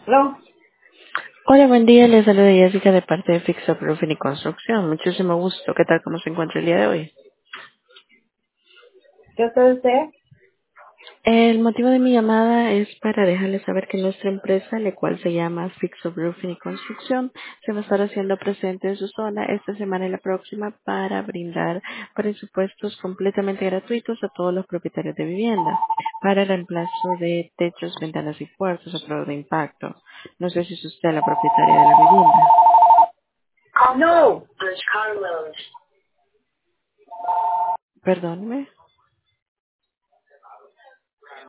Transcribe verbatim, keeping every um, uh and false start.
No, Hola, buen día. Les saluda Jessica de parte de Fix Up Roofing y Construcción. Muchísimo gusto. ¿Qué tal? ¿Cómo se encuentra el día de hoy? ¿qué usted usted? El motivo de mi llamada es para dejarles saber que nuestra empresa, la cual se llama Fix Up Roofing y Construcción, se va a estar haciendo presente en su zona esta semana y la próxima para brindar presupuestos completamente gratuitos a todos los propietarios de vivienda para el reemplazo de techos, ventanas y puertas a prueba de impacto. No sé si es usted la propietaria de la vivienda. No. Perdóneme.